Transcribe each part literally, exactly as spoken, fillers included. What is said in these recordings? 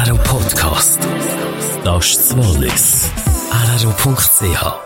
R R O Podcast. Das ist das Wallis. R R O Punkt C H.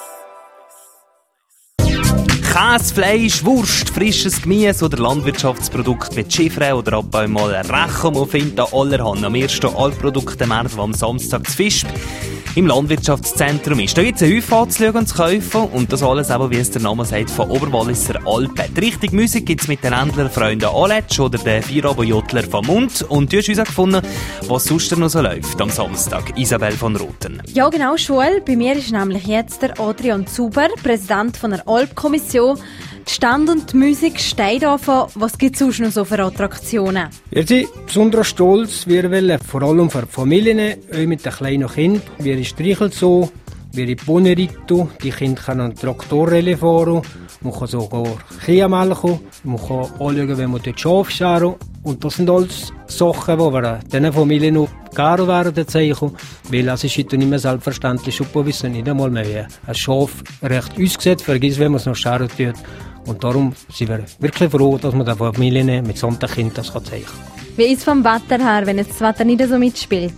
Käse, Fleisch, Wurst, frisches Gemüse oder Landwirtschaftsprodukte wie Chiffre oder Abbaumal Rechen. Man findet an allerhand am ersten Altproduktemarkt, der am Samstag zu Fisch im Landwirtschaftszentrum ist. Da gibt es eine Häufe anzuschauen und zu kaufen und das alles eben, wie es der Name sagt, von Oberwalliser Alpen. Die richtige Musik gibt es mit den Händlerfreunden Aletsch oder den Feierabendjottler vom Mund. Und du hast uns auch gefunden, was sonst noch so läuft am Samstag. Isabel von Roten. Ja genau, Schul. Bei mir ist nämlich jetzt der Adrian Zuber, Präsident von der Alpkommission. Die Stand und die Musik steht davon. Was gibt es sonst noch so für Attraktionen? Wir sind besonders stolz. Wir wollen vor allem für die Familien, auch mit den kleinen Kindern. Wir streicheln so, wir Bohnenreiten, die Kinder können an Traktorrelle fahren, man kann sogar Kühe melken, man kann anschauen, wenn man dort Schafe schauen. Und das sind alles Sachen, die wir diesen Familien noch gerne werden zeigen, weil es ist heute nicht mehr selbstverständlich, wir wissen nicht einmal mehr, wie ein Schaf recht aussieht, vergiss, wenn man es noch schauen tut. Und darum sind wir wirklich froh, dass man den Familien mit so einem Kind das zeigen kann. Wie ist es vom Wetter her, wenn jetzt das Wetter nicht so mitspielt?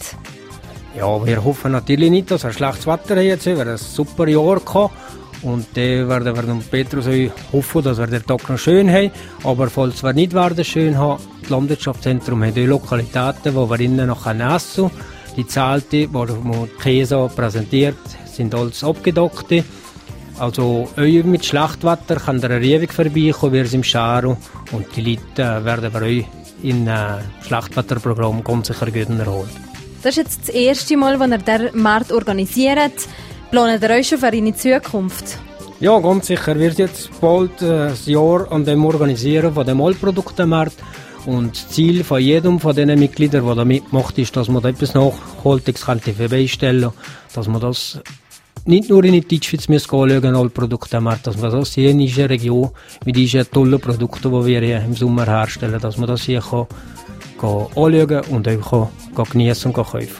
Ja, wir hoffen natürlich nicht, dass wir schlechtes Wetter haben. Wir haben ein super Jahr gehabt. Und dann werden wir und Petrus hoffen, dass wir den Tag noch schön haben. Aber falls wir nicht werden schön haben, das Landwirtschaftszentrum hat Lokalitäten, wo wir innen noch essen können. Die Zelte, wo man Käse präsentiert, sind alles abgedeckte. Also euch mit Schlachtwetter kann der ewig vorbeikommen, wir sind im Scharo und die Leute werden wir euch in einem Schlachtwetterprogramm ganz sicher gut erholen. Das ist jetzt das erste Mal, wenn ihr diesen Markt organisiert. Planet ihr euch schon für eine Zukunft? Ja, ganz sicher. Wir sind jetzt bald ein Jahr an dem Organisieren von dem Alproduktemarkt. Und das Ziel von jedem von diesen Mitgliedern, der da mitmacht, ist, dass man da etwas Nachhaltiges vorbeistellen kann, dass man das nicht nur in die Deutschschweiz anschauen, alle Produkte machen, dass man das hier in dieser Region mit diesen tollen Produkten, die wir hier im Sommer herstellen, dass man das hier kann, kann anschauen und auch kann geniessen und kann kaufen.